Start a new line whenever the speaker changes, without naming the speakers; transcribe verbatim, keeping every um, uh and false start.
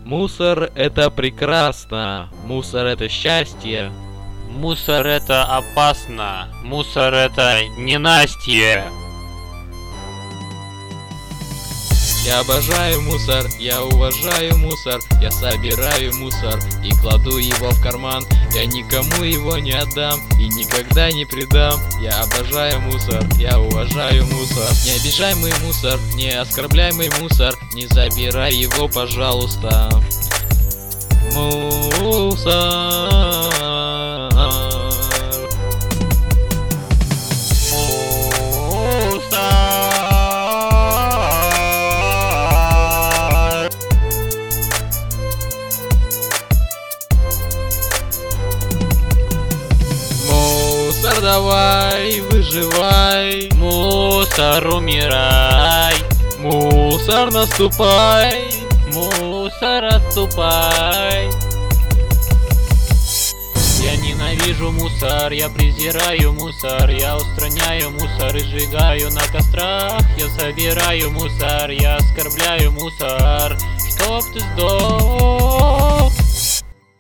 Мусор — это прекрасно. Мусор — это счастье.
Мусор это опасно. Мусор это ненастье.
Я обожаю мусор, я уважаю мусор. Я собираю мусор и кладу его в карман. Я никому его не отдам и никогда не предам. Я обожаю мусор, я уважаю мусор. Не обижай мой мусор, не оскорбляй мой мусор. Не забирай его, пожалуйста. Мусор. Мусор, давай, выживай.
Мусор, умирай.
Мусор, наступай.
Мусор, отступай. Я ненавижу мусор, я презираю мусор. Я устраняю мусор и сжигаю на кострах. Я собираю мусор, я оскорбляю мусор. Чтоб ты сдох.